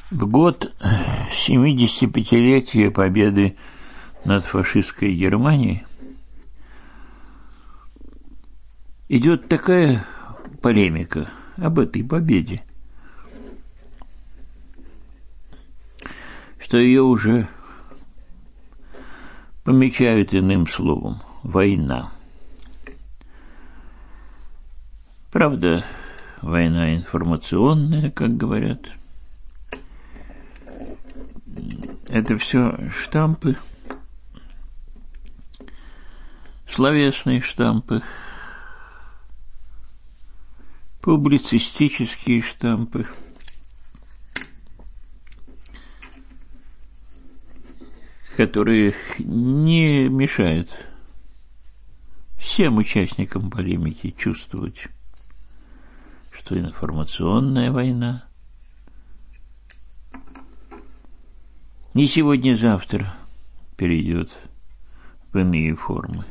В год 75-летия победы над фашистской Германией идет такая полемика об этой победе, что ее уже помечают иным словом – война. Правда, война информационная, как говорят. Это все штампы, словесные штампы, публицистические штампы, которые не мешают всем участникам полемики чувствовать, что информационная война не сегодня-завтра перейдет в иные формы.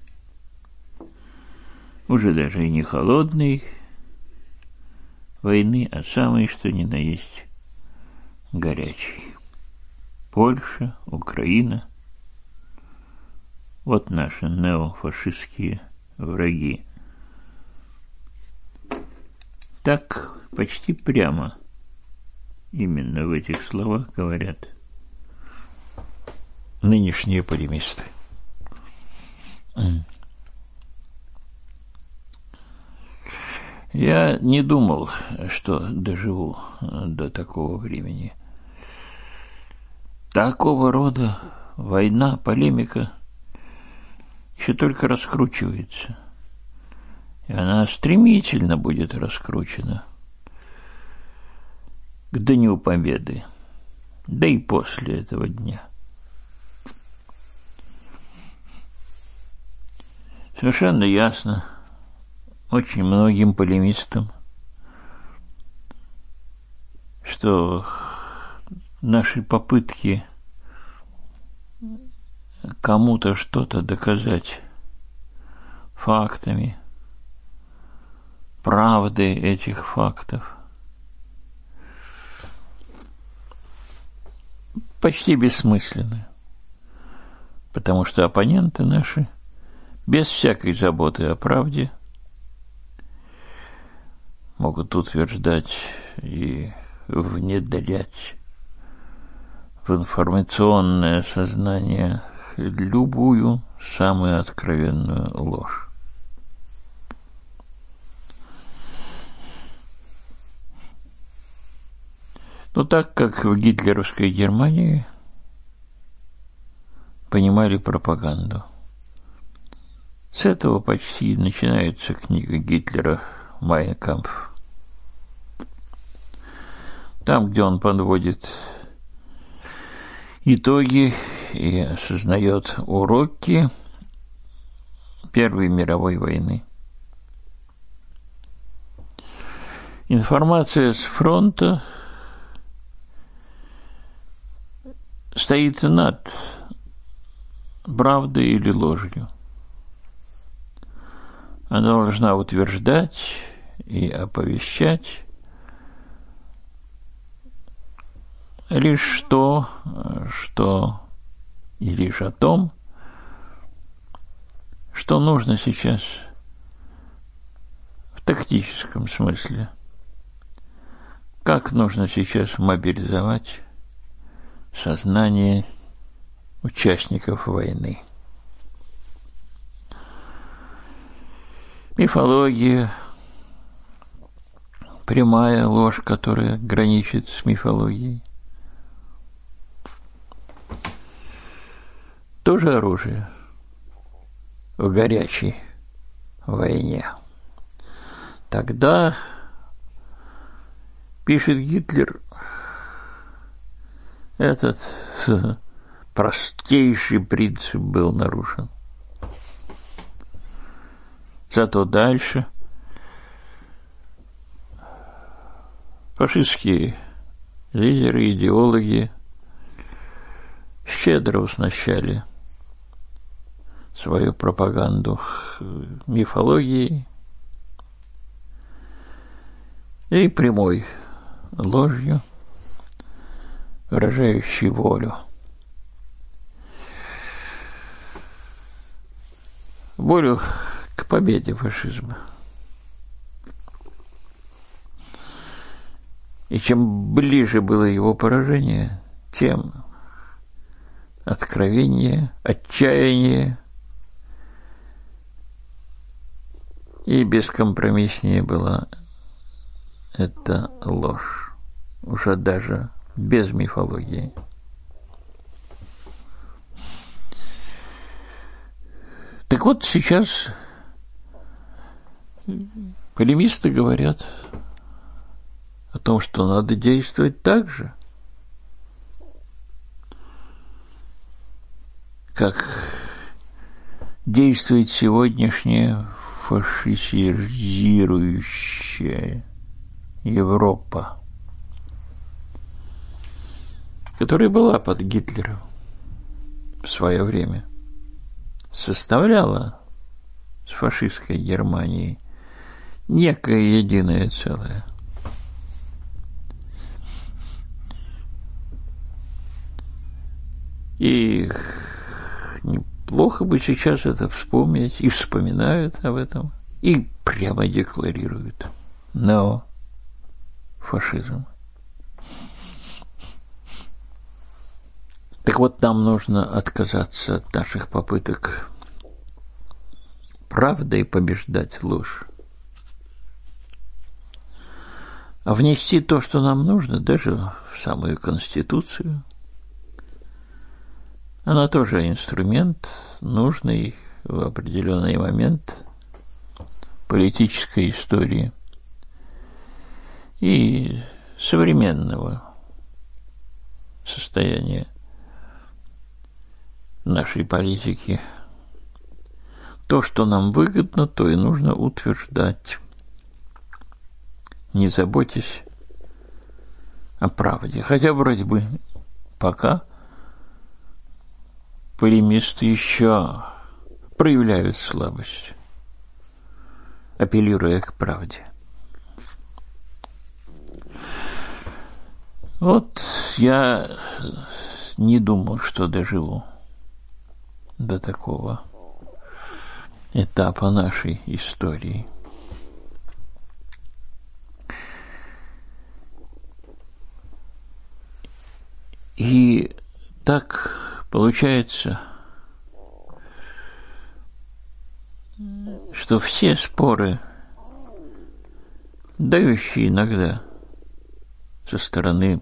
Уже даже и не холодной войны, а самой, что ни на есть, горячей. Польша, Украина – вот наши неофашистские враги. Так почти прямо именно в этих словах говорят нынешние полемисты. Я не думал, что доживу до такого времени. Такого рода война, полемика еще только раскручивается. И она стремительно будет раскручена к Дню Победы, да и после этого дня. Совершенно ясно очень многим полемистам, что наши попытки кому-то что-то доказать фактами, правдой этих фактов почти бессмысленны, потому что оппоненты наши без всякой заботы о правде могут утверждать и внедрять в информационное сознание любую самую откровенную ложь. Но так как в гитлеровской Германии понимали пропаганду. С этого почти начинается книга Гитлера «Майн кампф». Там, где он подводит итоги и осознает уроки Первой мировой войны. Информация с фронта стоит над правдой или ложью. Она должна утверждать и оповещать лишь то, что и лишь о том, что нужно сейчас в тактическом смысле, как нужно сейчас мобилизовать сознание участников войны. Мифология, прямая ложь, которая граничит с мифологией, тоже оружие в горячей войне. Тогда, пишет Гитлер, этот простейший принцип был нарушен. Зато дальше фашистские лидеры, идеологи щедро уснащали свою пропаганду мифологией и прямой ложью, выражающий волю. Волю к победе фашизма. И чем ближе было его поражение, тем откровеннее, отчаяние и бескомпромисснее была эта ложь, уже даже без мифологии. Так вот, сейчас полемисты говорят о том, что надо действовать так же, как действует сегодняшняя фашизирующая Европа, которая была под Гитлером в свое время, составляла с фашистской Германией некое единое целое. И неплохо бы сейчас это вспомнить, и вспоминают об этом, и прямо декларируют. Но фашизм. Так вот, нам нужно отказаться от наших попыток правдой побеждать ложь, а внести то, что нам нужно, даже в самую Конституцию. Она тоже инструмент, нужный в определенный момент политической истории и современного состояния нашей политики. То, что нам выгодно, то и нужно утверждать, не заботясь о правде. Хотя вроде бы пока полемисты еще проявляют слабость, апеллируя к правде. Вот я не думал, что доживу до такого этапа нашей истории. И так получается, что все споры, дающие иногда со стороны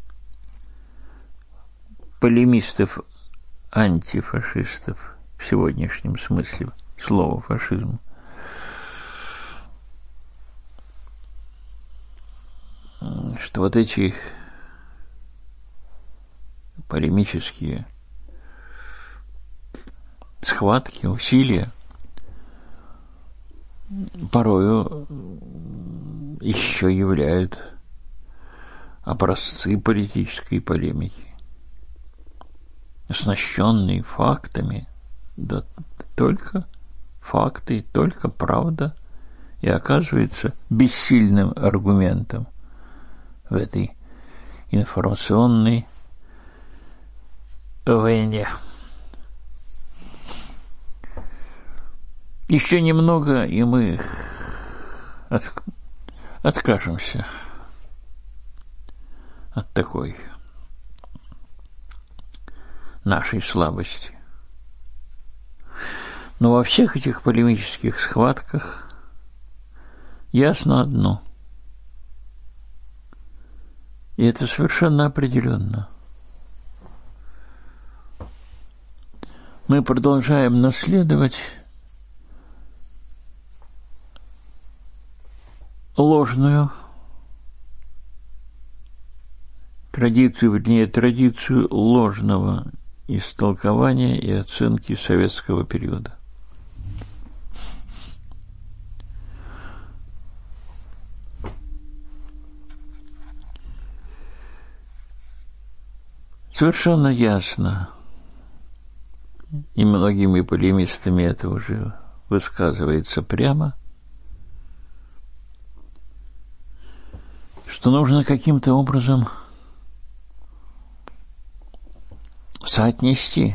полемистов, антифашистов в сегодняшнем смысле слова фашизм, что вот эти полемические схватки, усилия порою еще являют образцы политической полемики, оснащенные фактами, да только факты, только правда, и оказывается бессильным аргументом в этой информационной войне. Еще немного, и мы откажемся от такой нашей слабости. Но во всех этих полемических схватках ясно одно, и это совершенно определенно. Мы продолжаем наследовать ложную традицию, вернее, традицию ложного истолкования и оценки советского периода. Совершенно ясно, и многими полемистами это уже высказывается прямо, что нужно каким-то образом соотнести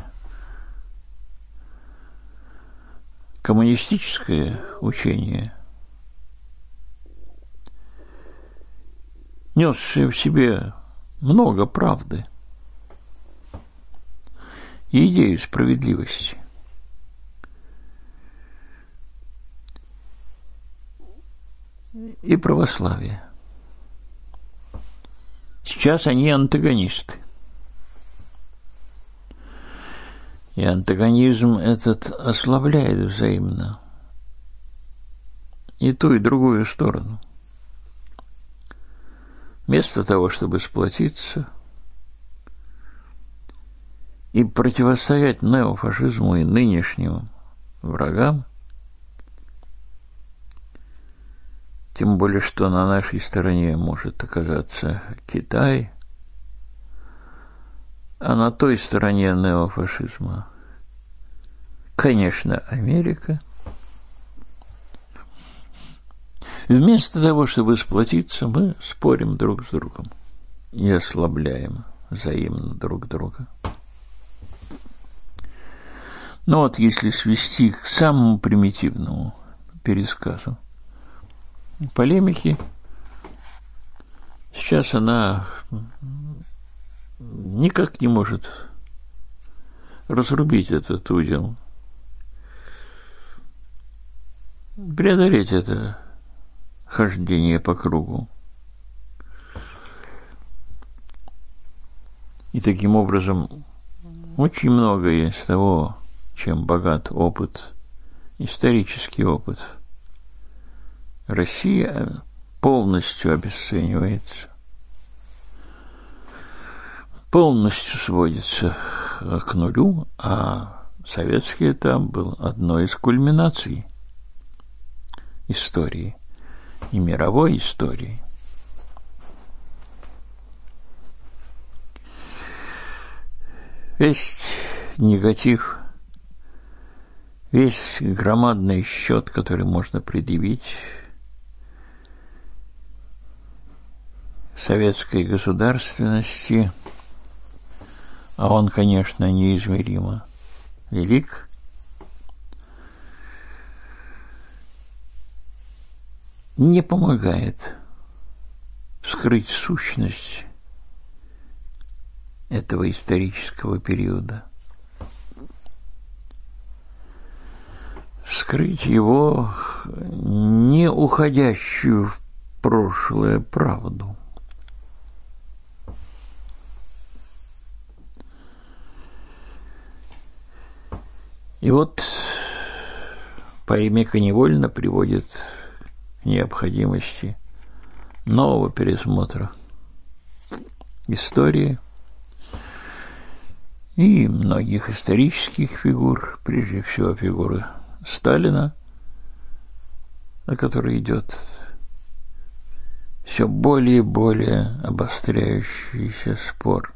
коммунистическое учение, несшее в себе много правды и идею справедливости, и православие. Сейчас они антагонисты. И антагонизм этот ослабляет взаимно и ту, и другую сторону. Вместо того, чтобы сплотиться и противостоять неофашизму и нынешним врагам, тем более, что на нашей стороне может оказаться Китай, а на той стороне неофашизма, конечно, Америка. Вместо того, чтобы сплотиться, мы спорим друг с другом и ослабляем взаимно друг друга. Но вот если свести к самому примитивному пересказу полемики, сейчас она никак не может разрубить этот узел, преодолеть это хождение по кругу. И таким образом очень многое из того, чем богат опыт, исторический опыт России, полностью обесценивается, полностью сводится к нулю, а советский этап был одной из кульминаций истории и мировой истории. Весь негатив, весь громадный счет, который можно предъявить советской государственности, а он, конечно, неизмеримо велик, не помогает вскрыть сущность этого исторического периода, вскрыть его не уходящую в прошлое правду. И вот полемика невольно приводит к необходимости нового пересмотра истории и многих исторических фигур, прежде всего фигуры Сталина, о которой идет все более и более обостряющийся спор.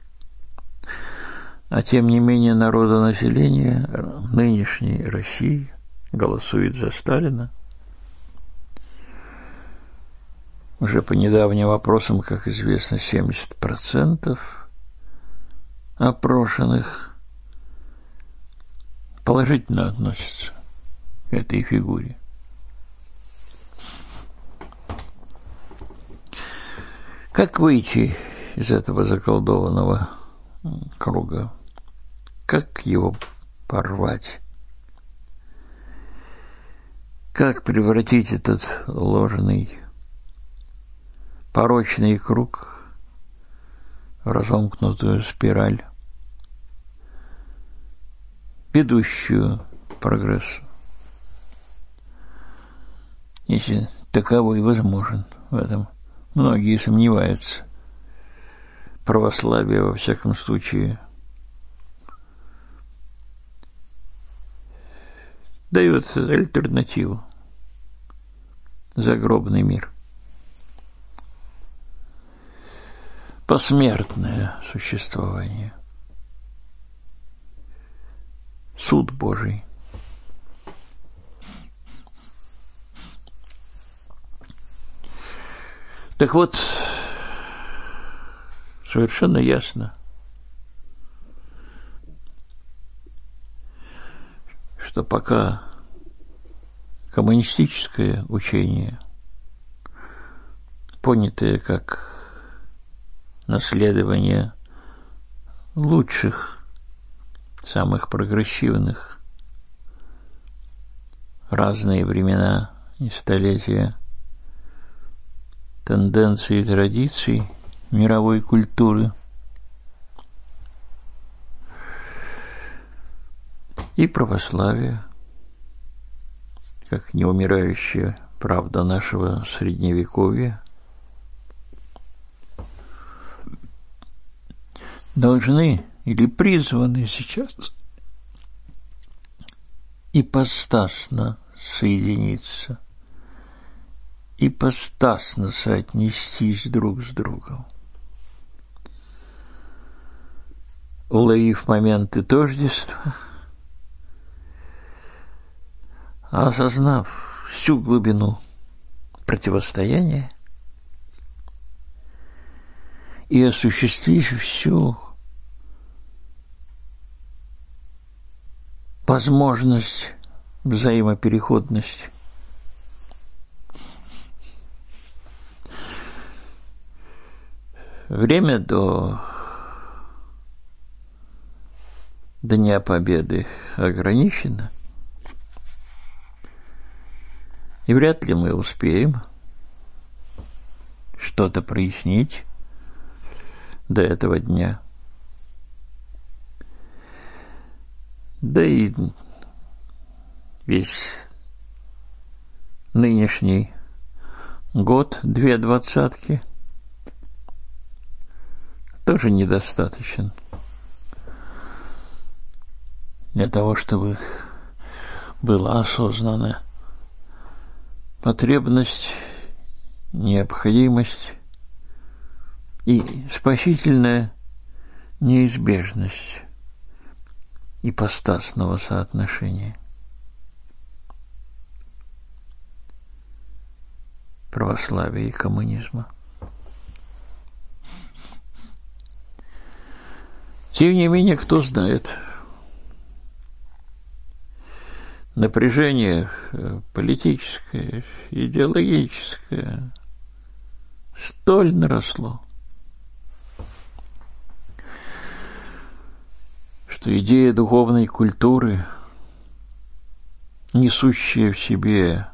А тем не менее народонаселение нынешней России голосует за Сталина. Уже по недавним опросам, как известно, 70% опрошенных положительно относятся к этой фигуре. Как выйти из этого заколдованного круга? Как его порвать? Как превратить этот ложный, порочный круг в разомкнутую спираль, ведущую к прогрессу, если таковой возможен? В этом многие сомневаются. Православие, во всяком случае, дает альтернативу. Загробный мир. Посмертное существование. Суд Божий. Так вот, совершенно ясно, что пока коммунистическое учение, понятое как наследование лучших, самых прогрессивных, разные времена и столетия, тенденций и традиций мировой культуры, и православие, как неумирающая правда нашего Средневековья, должны или призваны сейчас ипостасно соединиться, ипостасно соотнестись друг с другом, уловив моменты тождества, осознав всю глубину противостояния и осуществив всю возможность взаимопереходности. Время до Дня Победы ограничено, и вряд ли мы успеем что-то прояснить до этого дня. Да и весь нынешний год, 2 двадцатки, тоже недостаточен для того, чтобы была осознана потребность, необходимость и спасительная неизбежность ипостасного соотношения православия и коммунизма. Тем не менее, кто знает, напряжение политическое, идеологическое столь наросло, что идея духовной культуры, несущая в себе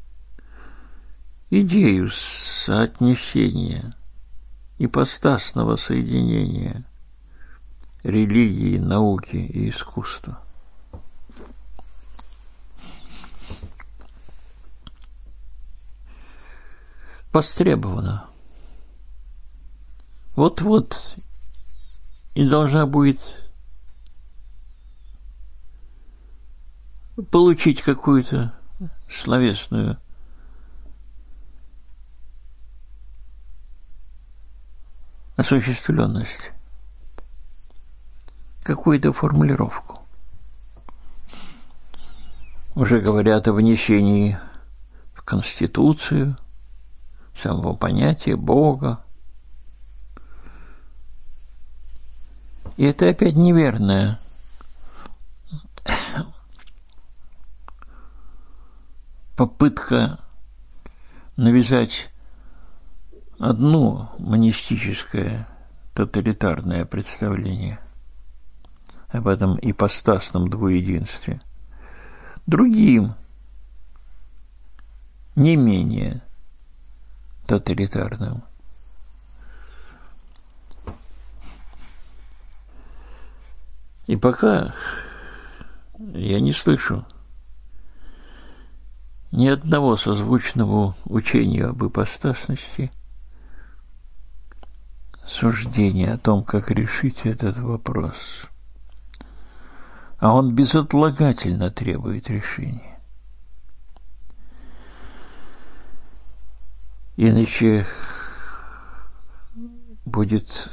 идею соотнесения, ипостасного соединения религии, науки и искусства, востребована. Вот-вот и должна будет получить какую-то словесную осуществленность, какую-то формулировку. Уже говорят о внесении в Конституцию самого понятия Бога. И это опять неверное попытка навязать одно монистическое тоталитарное представление об этом ипостасном двуединстве другим, не менее тоталитарным. И пока я не слышу ни одного созвучного учению об ипостасности, суждения о том, как решить этот вопрос. А он безотлагательно требует решения. Иначе будет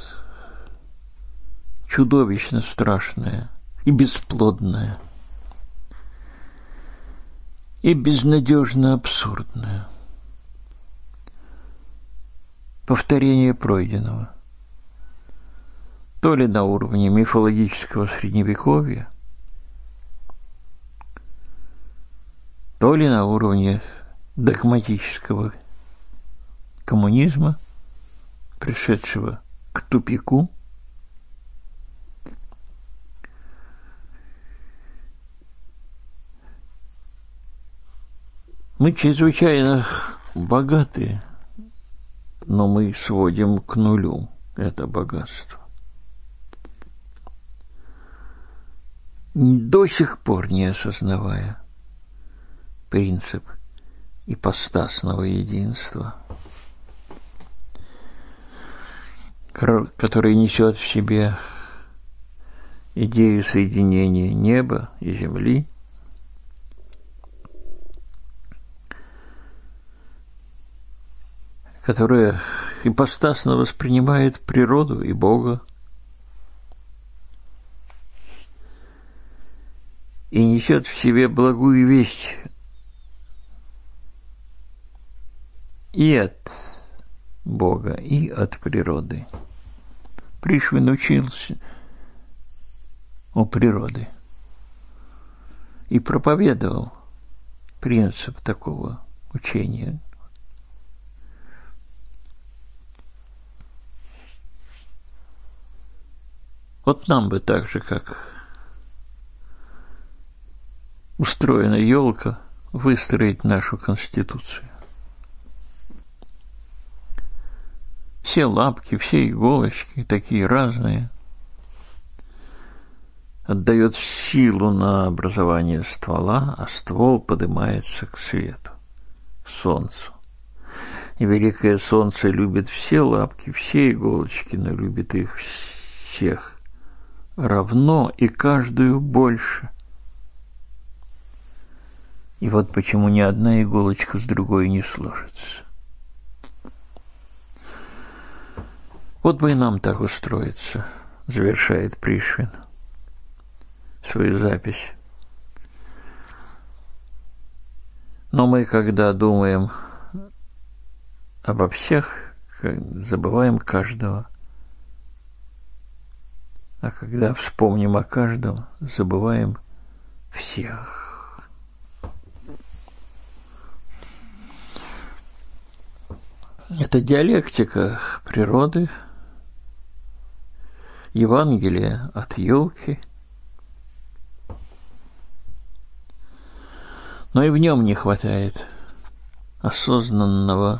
чудовищно страшное и бесплодное, и безнадежно абсурдное повторение пройденного, то ли на уровне мифологического средневековья, то ли на уровне догматического коммунизма, пришедшего к тупику, мы чрезвычайно богаты, но мы сводим к нулю это богатство. До сих пор не осознавая принцип ипостасного единства, который несет в себе идею соединения неба и земли, которая ипостасно воспринимает природу и Бога и несет в себе благую весть и от Бога, и от природы. Пришвин учился у природы и проповедовал принцип такого учения. Вот нам бы так же, как устроена елка, выстроить нашу конституцию. Все лапки, все иголочки, такие разные, отдает силу на образование ствола, а ствол поднимается к свету, к солнцу. И великое солнце любит все лапки, все иголочки, но любит их всех равно и каждую больше. И вот почему ни одна иголочка с другой не сложится. Вот бы и нам так устроиться, завершает Пришвин свою запись. Но мы, когда думаем обо всех, забываем каждого. А когда вспомним о каждом, забываем всех. Это диалектика природы, Евангелие от елки, но и в нем не хватает осознанного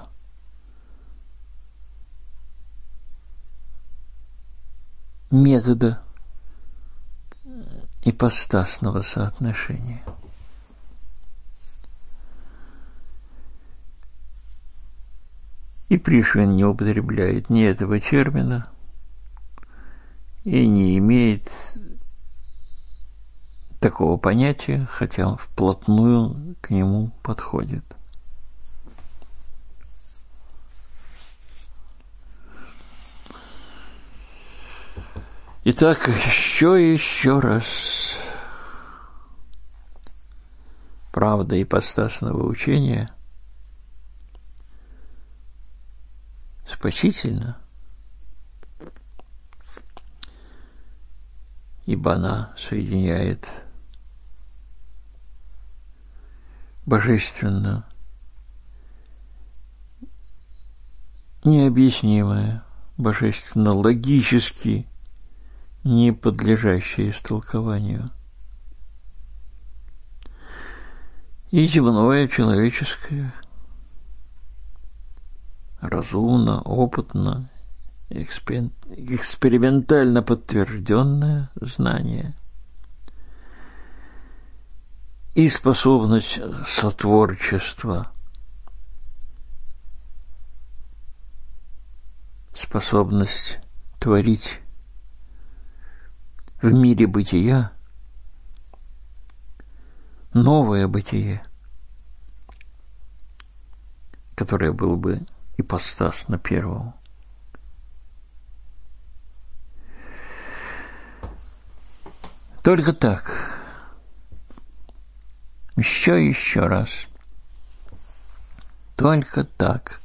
метода ипостасного соотношения. И Пришвин не употребляет ни этого термина и не имеет такого понятия, хотя он вплотную к нему подходит. Итак, еще раз. Правда ипостасного учения спасительна, ибо она соединяет божественно необъяснимое, божественно логически не подлежащее истолкованию. И земное, человеческое, разумно, опытно, экспериментально подтвержденное знание и способность сотворчества, способность творить в мире бытия новое бытие, которое было бы ипостасно первому. Только так, еще раз, только так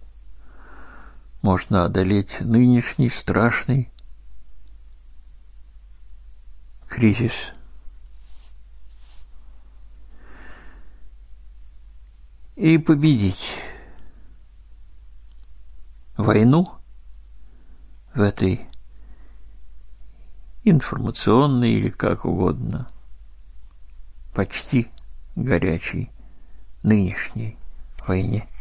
можно одолеть нынешний страшный кризис. и победить войну в этой информационной или как угодно почти горячей нынешней войне.